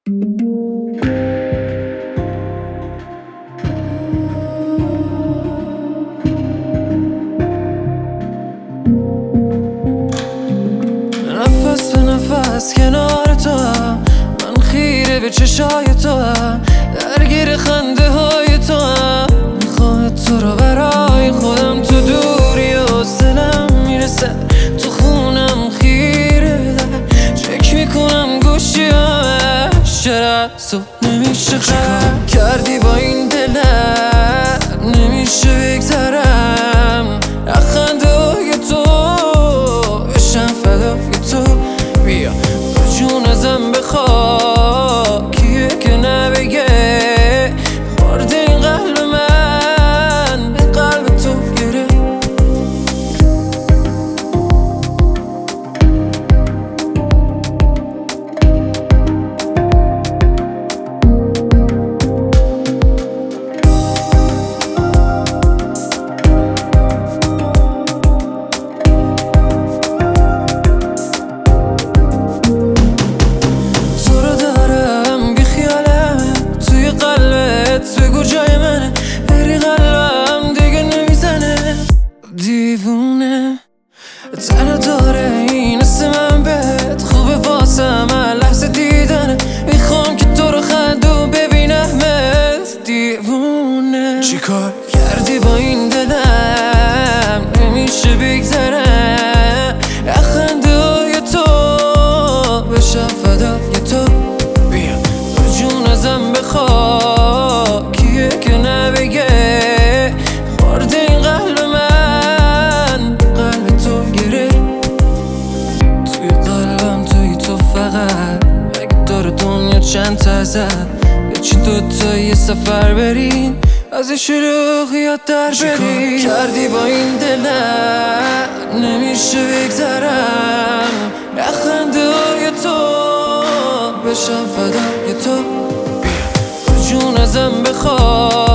نفس به نفس کنار تو هم، من خیره به چشای تو هم، درگیر خنده های تو هم. میخوام تو رو برای خودم، تو دوری و سلم میرسه، تو خونم خیره در چک میکنم گوشی همش. چرا تو نمیشه خرم کردی با این دلم، نمیشه بگذرم خنده های تو بشم فدای تو. بیا با جون ازم بخوا، کیه که نبگه خورده این قلب من به قلب تو گره. بگو جای منه، بری قلبم دیگه نمیزنه. دیوونه تنها داره این حس من بهت، خوبه واسم هر لحظه دیدنه. میخوام که تو رو خندون ببینمت. دیوونه چیکار کردی با این دلم، نمیشه بگذرم خنده های تو بشم فدای تو. بیا با جون ازم بخوا، کیه که نبگه خورده این قلب من قلب تو گره. توی قلبم توی تو فقط، اگه داره دنیا چند تا ازت، بچین دوتا یه سفر بریم، از این شلوغیات در بریم. کردی با این دلم، نمیشه بگذرم خنده های تو بشم فدای تو. بیا با جون ازم بخوا،